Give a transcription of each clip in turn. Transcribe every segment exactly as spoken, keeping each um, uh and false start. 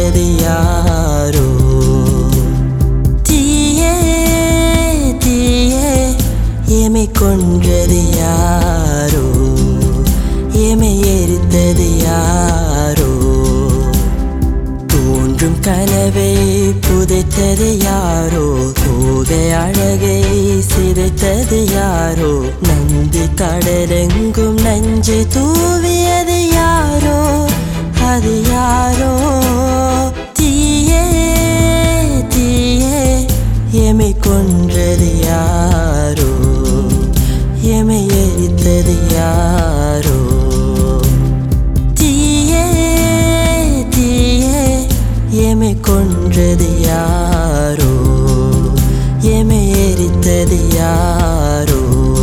கொன்றது யாரோ தீயே தீயே எமை கொன்றது யாரோ எமை எரித்தது யாரோ தோன்றும் கனவை புதைத்தது யாரோ தோகை அழகை சிதைத்தது யாரோ நந்தி கடலெங்கும் நஞ்சை தூவியது யாரோ அது யாரோ தீயே தீயே எமை கொன்றது யாரோ எமை எரித்தது யாரோ தீயே தீயே எமை கொன்றது யாரோ எமை எரித்தது யாரோ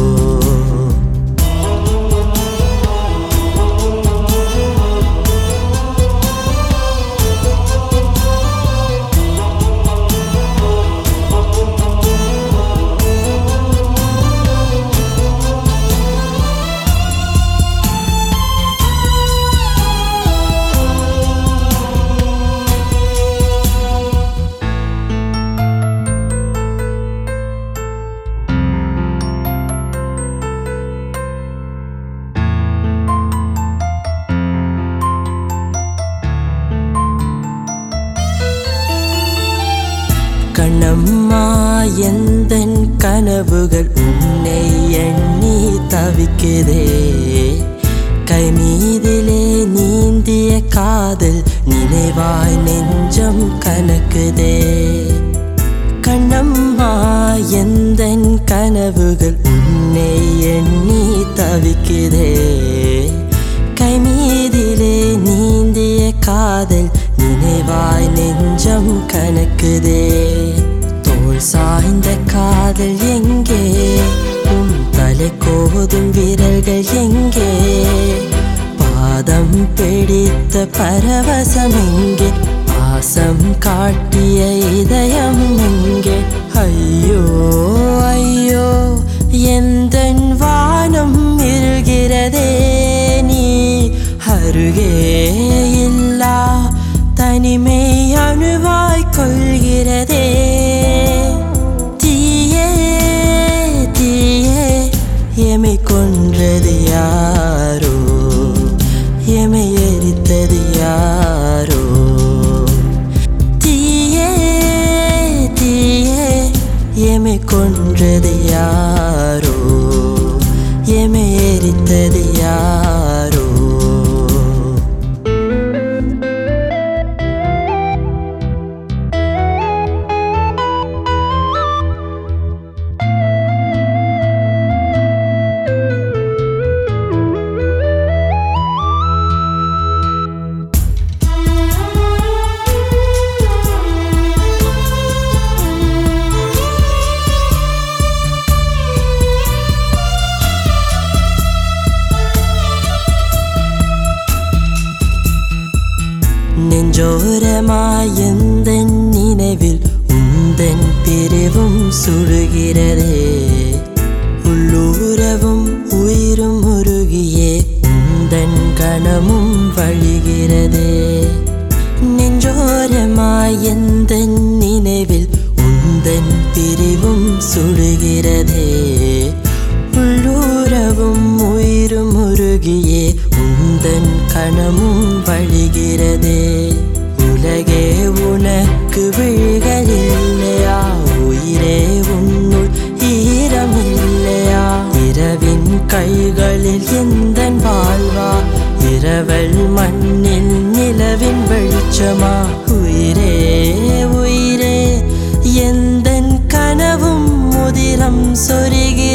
கண்ணம்மா எந்தன் கனவுகள் உன்னை எண்ணி தவிக்குதே கை மீதிலே நீந்திய காதல் நினைவாய் நெஞ்சம் கனக்குதே கண்ணம்மா எந்தன் கனவுகள் உன்னை எண்ணி தவிக்குதே கை மீதிலே நீந்திய காதல் நினைவாய் நெஞ்சம் கனக்குதே தோள் சாய்ந்த காதல் எங்கே உன் தலை கோதும் விரல்கள் எங்கே பாதம் பிடித்த பரவசம் எங்கே பாசம் காட்டிய இதயம் எங்கே ஐயோ ஐயோ எந்தன் வானம் இருகிறதே நீ அருகே இல்லா தனிமை அணுவாய் கொள்கிறதே தீயே தீயே எமை கொன்றது யாரோ எமை எரித்தது யாரோ தீயே தீயே எமை கொன்றது யாரோ எமை எரித்தது யாரோ நெஞ்சோரமாய் எந்தன் நினைவில் உந்தன் பிரிவும் சுடுகிறதே உள்ளூரவும் உயிரும் உருகியே உந்தன் கணமும் வழிகிறதே நெஞ்சோரமாய் எந்தன் நினைவில் உந்தன் பிரிவும் சுடுகிறதே உள்ளூரவும் உயிரும் உருகியே உந்தன் கணமும் வழிகிறதே உலகே உனக்கு விழிகள் இல்லையா உயிரே உன்னுள் ஈரம் இல்லையா இரவின் கைகளில் எந்தன் வாழ்வா இரவல் மண்ணில் நிலவின் வெளிச்சமா உயிரே உயிரே எந்தன் கனவும் முதிரம் சொருகி